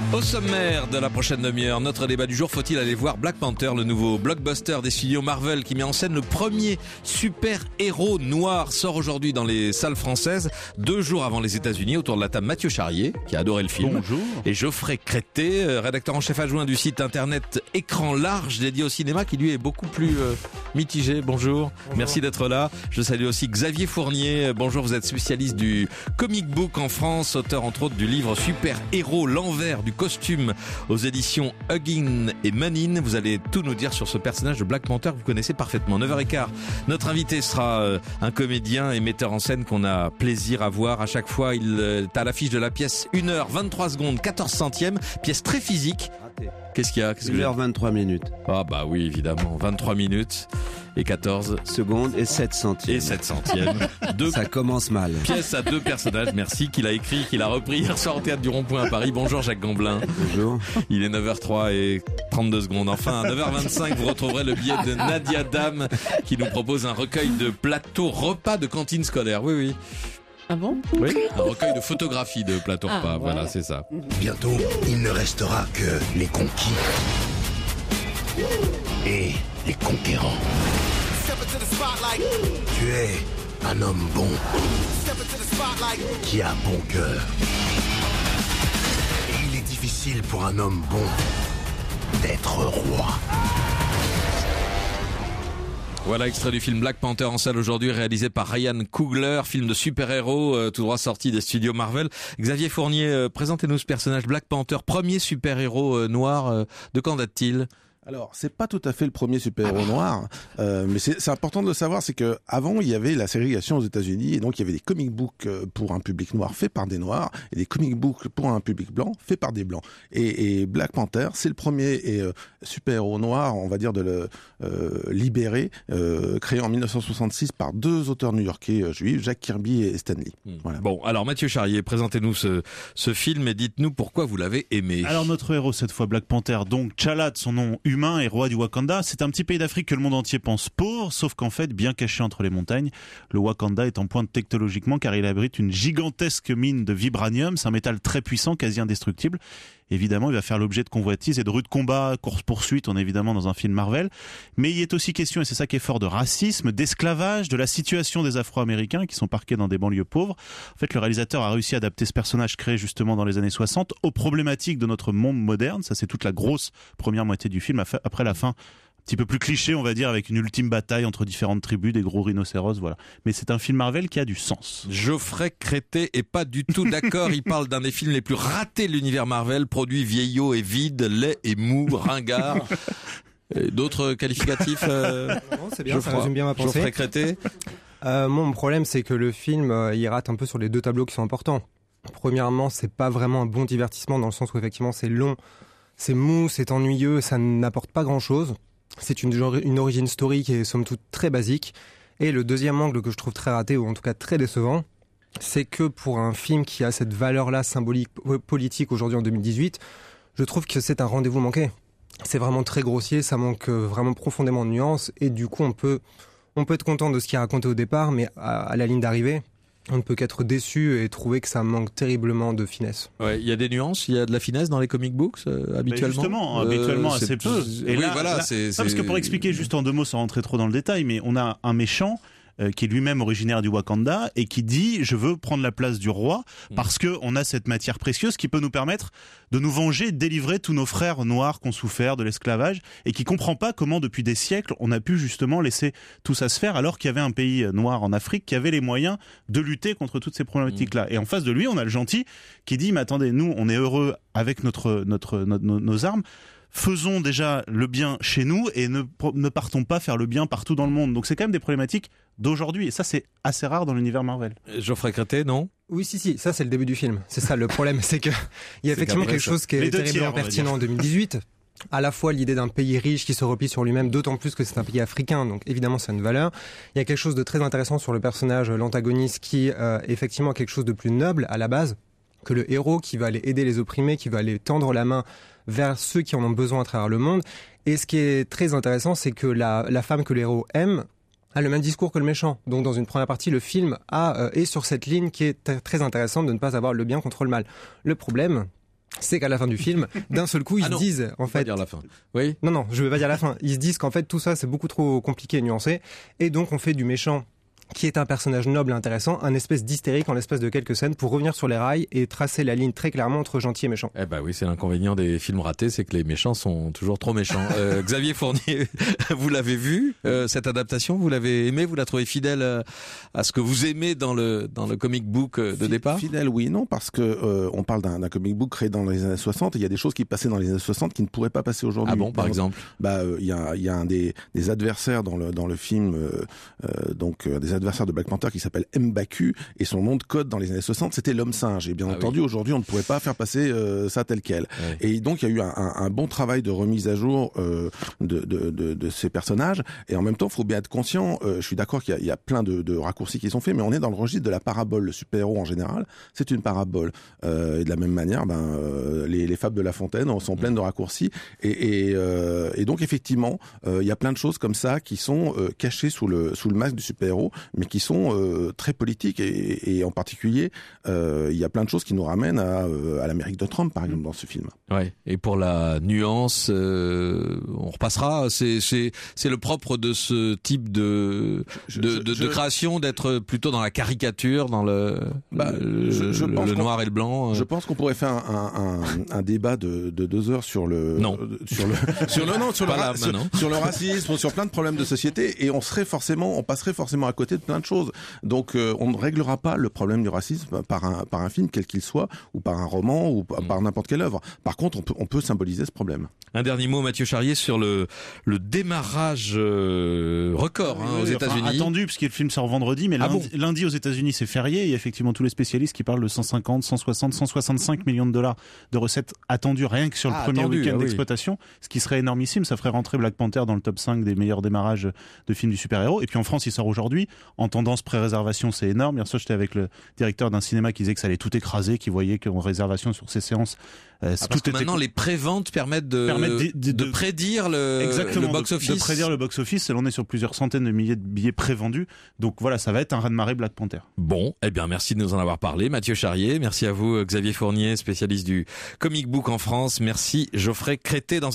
Au sommaire de la prochaine demi-heure, notre débat du jour, faut-il aller voir Black Panther, le nouveau blockbuster des studios Marvel qui met en scène le premier super-héros noir, sort aujourd'hui dans les salles françaises, 2 jours avant les États-Unis. Autour de la table, Mathieu Charrier, qui a adoré le film. Bonjour. Et Geoffrey Crété, rédacteur en chef adjoint du site internet Écran Large, dédié au cinéma, qui lui est beaucoup plus mitigé. Bonjour. Merci d'être là. Je salue aussi Xavier Fournier. Bonjour, vous êtes spécialiste du comic book en France, auteur entre autres du livre Super-héros, l'envers du costume aux éditions Huggin et Munin. Vous allez tout nous dire sur ce personnage de Black Panther que vous connaissez parfaitement. 9h15, notre invité sera un comédien et metteur en scène qu'on a plaisir à voir à chaque fois. Il est à l'affiche de la pièce 1h, 23 secondes, 14 centièmes. Pièce très physique. Qu'est-ce qu'il y a? 1h23 minutes. Ah bah oui, évidemment. 23 minutes et 14 secondes et 7 centièmes. Et 7 centièmes. Ça commence mal. Pièce à 2 personnages, merci, qu'il a écrit, qu'il a repris hier soir au Théâtre du Rond-Point à Paris. Bonjour Jacques Gamblin. Bonjour. Il est 9h03 et 32 secondes. Enfin, à 9h25, vous retrouverez le billet de Nadia Dame qui nous propose un recueil de plateaux repas de cantine scolaire. Oui, oui. Ah bon? Oui, un recueil de photographies de plateaux repas. Ouais. Voilà, c'est ça. Bientôt, il ne restera que les conquis et les conquérants. Tu es un homme bon qui a bon cœur. Et il est difficile pour un homme bon d'être roi. Voilà, extrait du film Black Panther en salle aujourd'hui, réalisé par Ryan Coogler, film de super-héros, tout droit sorti des studios Marvel. Xavier Fournier, présentez-nous ce personnage Black Panther, premier super-héros noir. De quand date-t-il ? Alors, c'est pas tout à fait le premier super-héros noir, mais c'est important de le savoir, c'est que avant il y avait la ségrégation aux États-Unis et donc il y avait des comic books pour un public noir fait par des noirs et des comic books pour un public blanc fait par des blancs. Et Black Panther, c'est le premier super-héros noir, on va dire de le libérer, créé en 1966 par 2 auteurs new-yorkais juifs, Jack Kirby et Stan Lee. Voilà. Bon, alors Mathieu Charrier, présentez-nous ce film et dites-nous pourquoi vous l'avez aimé. Alors notre héros cette fois, Black Panther, donc T'Challa de son nom humain et roi du Wakanda, c'est un petit pays d'Afrique que le monde entier pense pauvre, sauf qu'en fait, bien caché entre les montagnes, le Wakanda est en pointe technologiquement car il abrite une gigantesque mine de vibranium, c'est un métal très puissant, quasi indestructible. Évidemment, il va faire l'objet de convoitises et de rudes combats, course-poursuite, on est évidemment dans un film Marvel. Mais il y est aussi question, et c'est ça qui est fort, de racisme, d'esclavage, de la situation des Afro-Américains qui sont parqués dans des banlieues pauvres. En fait, le réalisateur a réussi à adapter ce personnage créé justement dans les années 60 aux problématiques de notre monde moderne. Ça, c'est toute la grosse première moitié du film. Après la fin, un petit peu plus cliché, on va dire, avec une ultime bataille entre différentes tribus, des gros rhinocéros, voilà. Mais c'est un film Marvel qui a du sens. Geoffrey Crété est pas du tout d'accord. Il parle d'un des films les plus ratés de l'univers Marvel, produit vieillot et vide, laid et mou, ringard. Et d'autres qualificatifs Non, c'est bien, ça résume bien ma pensée. Geoffrey Crété. Mon problème, c'est que le film, il rate un peu sur les 2 tableaux qui sont importants. Premièrement, c'est pas vraiment un bon divertissement dans le sens où effectivement c'est long, c'est mou, c'est ennuyeux, ça n'apporte pas grand-chose. C'est une origin story qui est somme toute très basique. Et le deuxième angle que je trouve très raté, ou en tout cas très décevant, c'est que pour un film qui a cette valeur-là symbolique, politique aujourd'hui en 2018, je trouve que c'est un rendez-vous manqué. C'est vraiment très grossier, ça manque vraiment profondément de nuances, et du coup on peut être content de ce qui est raconté au départ, mais à la ligne d'arrivée, on ne peut qu'être déçu et trouver que ça manque terriblement de finesse. Ouais, il y a des nuances, il y a de la finesse dans les comic books habituellement. Habituellement assez peu. Et oui, là, voilà, parce que pour expliquer juste en 2 mots sans rentrer trop dans le détail, mais on a un méchant qui est lui-même originaire du Wakanda et qui dit je veux prendre la place du roi parce que on a cette matière précieuse qui peut nous permettre de nous venger, de délivrer tous nos frères noirs qui ont souffert de l'esclavage et qui comprend pas comment depuis des siècles on a pu justement laisser tout ça se faire alors qu'il y avait un pays noir en Afrique qui avait les moyens de lutter contre toutes ces problématiques-là. Et en face de lui, on a le gentil qui dit mais attendez, nous on est heureux avec nos armes. Faisons déjà le bien chez nous et ne partons pas faire le bien partout dans le monde. Donc c'est quand même des problématiques d'aujourd'hui et ça c'est assez rare dans l'univers Marvel. Geoffrey Crété, non ? Oui, si, ça c'est le début du film. C'est ça le problème, c'est que il y a effectivement quelque chose qui est terriblement pertinent en 2018. À la fois l'idée d'un pays riche qui se replie sur lui-même, d'autant plus que c'est un pays africain, donc évidemment c'est une valeur. Il y a quelque chose de très intéressant sur le personnage, l'antagoniste, qui effectivement a quelque chose de plus noble à la base que le héros, qui va aller aider les opprimés, qui va aller tendre la main vers ceux qui en ont besoin à travers le monde. Et ce qui est très intéressant, c'est que la femme que le héros aime a le même discours que le méchant. Donc dans une première partie, le film est sur cette ligne qui est très intéressante de ne pas avoir le bien contre le mal. Le problème, c'est qu'à la fin du film, d'un seul coup, ils se disent, en Faut pas fait, dire la fin. Oui. non, je vais pas dire la fin. Ils se disent qu'en fait, tout ça, c'est beaucoup trop compliqué et nuancé. Et donc, on fait du méchant, qui est un personnage noble et intéressant, un espèce d'hystérique en l'espace de quelques scènes pour revenir sur les rails et tracer la ligne très clairement entre gentil et méchant. Eh ben oui, c'est l'inconvénient des films ratés, c'est que les méchants sont toujours trop méchants. Xavier Fournier, vous l'avez vu, cette adaptation, vous l'avez aimé, vous la trouvez fidèle à ce que vous aimez dans le comic book de départ? Fidèle, oui et non, parce que on parle d'un comic book créé dans les années 60, et il y a des choses qui passaient dans les années 60 qui ne pourraient pas passer aujourd'hui. Ah bon, par exemple? Il y a un des adversaires dans le film, donc des adversaires de Black Panther qui s'appelle M'Baku, et son nom de code dans les années 60 c'était l'homme singe, et bien entendu aujourd'hui on ne pourrait pas faire passer ça tel quel. Ouais. Et donc il y a eu un bon travail de remise à jour de ces personnages, et en même temps il faut bien être conscient, je suis d'accord qu'il y a plein de raccourcis qui sont faits, mais on est dans le registre de la parabole. Le super-héros en général c'est une parabole, et de la même manière les fables de La Fontaine sont pleines de raccourcis, et donc effectivement il y a plein de choses comme ça qui sont cachées sous le masque du super-héros, mais qui sont très politiques, et en particulier il y a plein de choses qui nous ramènent à l'Amérique de Trump par exemple dans ce film. Ouais. Et pour la nuance, on repassera. C'est le propre de ce type de création, d'être plutôt dans la caricature, dans le noir et le blanc. Je pense qu'on pourrait faire un débat de 2 heures sur le racisme, sur plein de problèmes de société, et on passerait forcément à côté de plein de choses. Donc on ne réglera pas le problème du racisme par un film quel qu'il soit, ou par un roman, ou par n'importe quelle œuvre. Par contre, on peut symboliser ce problème. Un dernier mot, Mathieu Charrier, sur le démarrage record aux États-Unis. Attendu, puisque le film sort vendredi, mais lundi aux États-Unis c'est férié. Il y a effectivement tous les spécialistes qui parlent de 150, 160, 165 millions de dollars de recettes attendues rien que sur le premier week-end d'exploitation, ce qui serait énormissime. Ça ferait rentrer Black Panther dans le top 5 des meilleurs démarrages de films du super-héros. Et puis en France, il sort aujourd'hui. En tendance pré-réservation, c'est énorme. Hier soir, j'étais avec le directeur d'un cinéma qui disait que ça allait tout écraser, qui voyait qu'en réservation sur ces séances, parce que maintenant les préventes permettent de prédire le box-office. De prédire le box-office. On est sur plusieurs centaines de milliers de billets prévendus. Donc voilà, ça va être un raz-de-marée Black Panther. Bon, eh bien merci de nous en avoir parlé, Mathieu Charrier. Merci à vous, Xavier Fournier, spécialiste du comic book en France. Merci, Geoffrey Crété.